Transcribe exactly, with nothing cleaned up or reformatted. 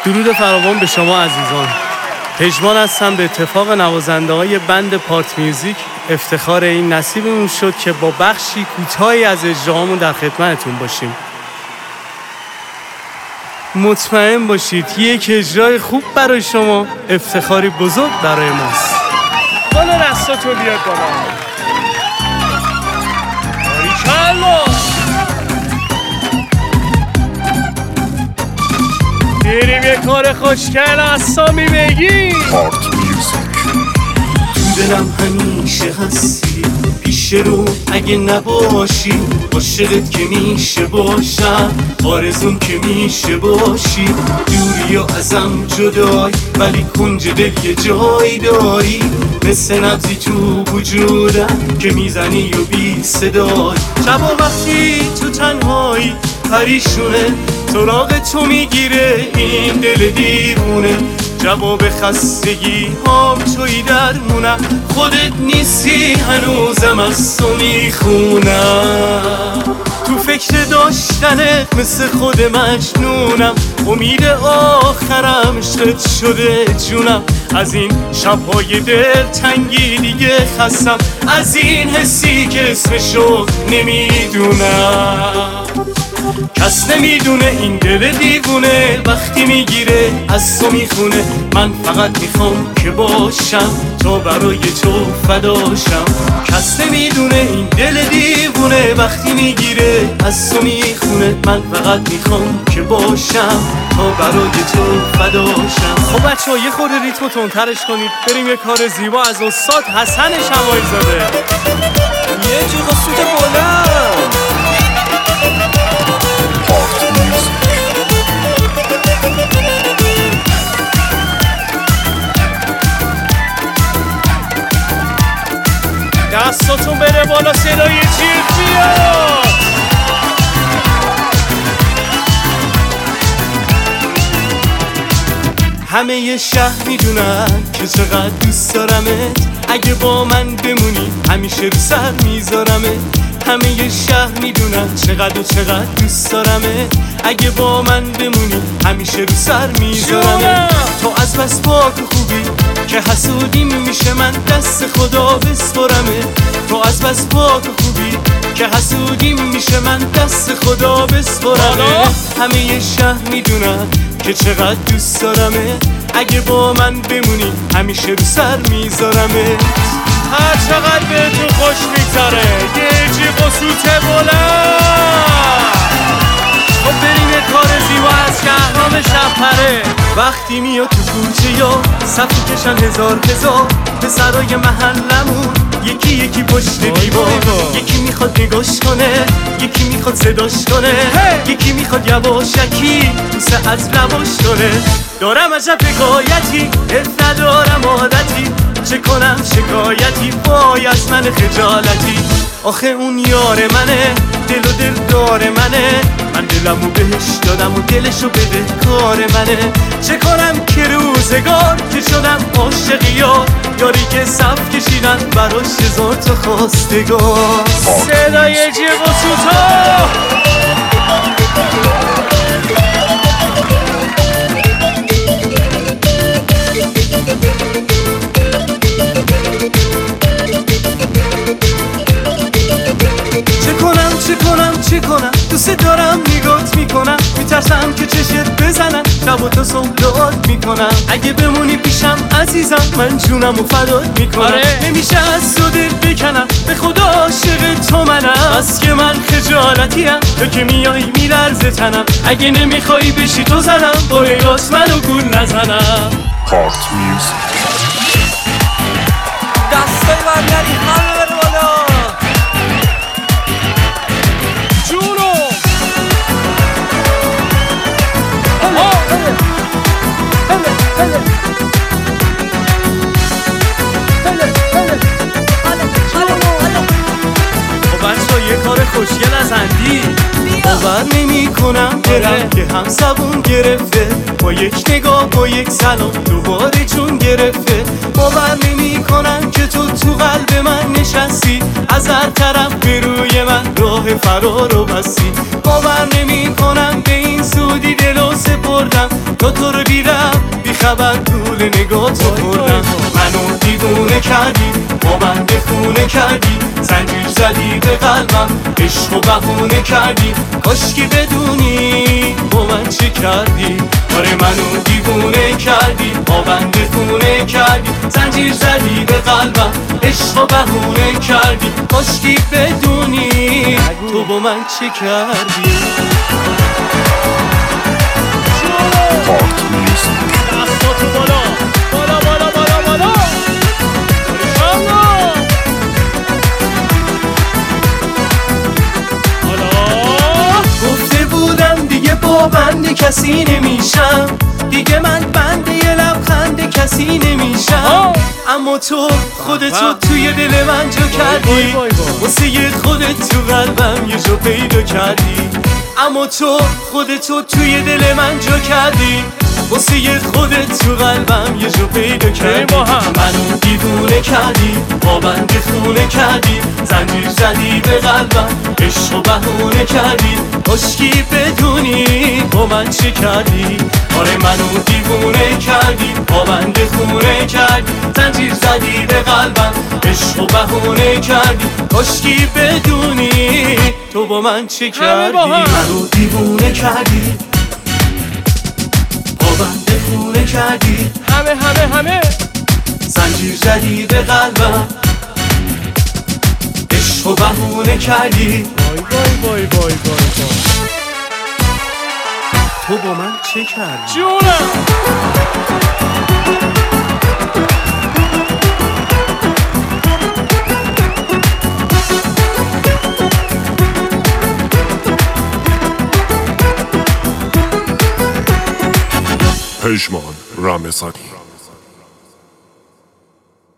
درود فراوان به شما عزیزان. پژمان هستم. به اتفاق نوازنده های بند پارت میوزیک افتخار این نصیبمون شد که با بخشی کوتاهی از اجراهامون در خدمتتون باشیم. مطمئن باشید یک اجرای خوب برای شما افتخاری بزرگ برای ماست. بالا دستاتو بیاد بالا. باریکلا. بریم یه کار خوشگل اسامی بگیم. پارت میوزیک. تو دلم همیشه هستی، پیش رو اگه نباشی، عاشقت که میشه باشم، آرزوم که میشه باشی، دوری و ازم جدای ولی کنج دل یه جایی داری، مثل نبضی تو وجودم که میزنی و بی صدای. شبا وقتی تو تنهایی پریشونه، سراغ تو میگیره این دل دیوونه، جواب خستگی هم توی درمونم، خودت نیستی هنوزم از تو میخونم. تو فکر داشتنت مثل خود مجنونم، امید آخرم عشقت شده جونم، از این شبهای دل تنگی دیگه خستم، از این حسی که اسمشو نمیدونم. کس نمیدونه این دل دیوونه وقتی میگیره از تو میخونه، من فقط میخوام که باشم تا برای تو فداشم. کس نمیدونه این دل دیوونه وقتی میگیره از تو میخونه، من فقط میخوام که باشم تا برای تو فداشم. خب بچه ها یه خورده ریتمو تندترش کنید، بریم یه کار زیبا از استاد حسن شماعی زاده. یه جیغ سوت بلند. پارت میوزیک. دستاتون بره بالا، صدای جیغ بیاد. همه یه شهر میدونن که چقدر دوست دارمت، اگه با من بمونی همیشه رو سر میذارمت. همه یه شهر میدونن چقدر و چقدر دوست دارمت، اگه با من بمونی همیشه رو سر میذارمت. تو از بس پاک و خوبی که حسودیم میشه من دست خدا بسپرمت. تو از بس پاک و خوبی که حسودیم میشه من دست خدا بسپرمت. همه یه شهر میدونن که چقدر دوست دارمت، اگه با من بمونی همیشه رو سر میذارمت. هر چقدر بهتون خوش میگذره یه جیغ و سوت بلند. خب بریم یه کار زیبا از شهرام شبپره. وقتی میاد تو کوچه یا صفی کشن هزار هزار، پسرای محلمون یکی یکی پشت دیوار، یکی میخواد نگاش کنه، یکی میخواد صداش کنه، یکی میخواد یواشکی بوسه از لباش کنه. دارم عجب حکایتی، حرف ندارم عادتی، چه کنم شکایتی، وای از من خجالتی. آخه اون یار منه، دل و دل دار منه، من دلمو بهش دادم و دلشو بده کار منه. چه کنم که روزگار که شدم عاشق یار، یاری که صف کشیدن براش هزار تا خواستگار. صدای جیغ و سوتا. چه کنم چه کنم چه کنم، دوست دارم نگات میکنم، میترسم که چشت بزنم، شب و تا صبح دعات میکنم. اگه بمونی پیشم عزیزم من جونم و فدات میکنم. آره. نمیشه از تو دل بکنم، به خدا عاشق تو منم، بس که من خجالتیم، تو که میای میلرزه تنم، اگه نمیخوای بشی تو زنم، با ریاس منو گول نزنم. پارت میوزیک. دستای برگردی همه بره بالا. جونو خب بچه ها یه کار خوشگل از اندی. باور نمی کنم دلم که هم زبون گرفته، با یک نگاه با یک سلام دوباره جون گرفته. باور نمی کنم که تو تو قلب من نشستی، از هر طرف به روی من راه فرار رو بستی. باور نمی کنم به این زودی دلو سپردم، تا تو رو دیدم بی خبر طول نگاه تو بردم. منو دیوونه کردی، با من خونه کردی، زنجیر زدی به قلبم، عشق و بهونه کردی. کاشکی بدونی با من چه کردی، آره منو دیوونه کردی، با بنده خونه کردی، زنجیر زدی به قلبم، عشق و بهونه کردی. کاشکی بدونی تو با من چه کردی. Heart Music. دستاتو بالا بالا بالا بالا بالا گفته بودم دیگه با بند کسی نمیشم، دیگه من بند یه لبخند کسی نمیشم. اما تو خودتو توی دل من جا کردی، واسه خودت تو قلبم یه جا پیدا کردی. اما تو خودتو توی دل من جا کردی، واسه خودت تو قلبم یه جا پیدا کردی. منو دیوونه کردی، با بند خونه کردی، زنجیر زدی به قلبم، عشق و بهونه کردی. کاشکی بدونی با من چه کردی، آره منو دیوونه کردی، با بند خونه کردی، زنجیر زدی به قلبم، عشق و بهونه کردی. کاشکی بدونی تو با من چه کردی. منو دیوونه کردی، با بند خونه کردی، همه همه همه زنجیر زدی به قلبم، عشق و بهونه کردی. وای وای وای وای وای تو با من چه کردی؟ جونم Pejman Ramezani.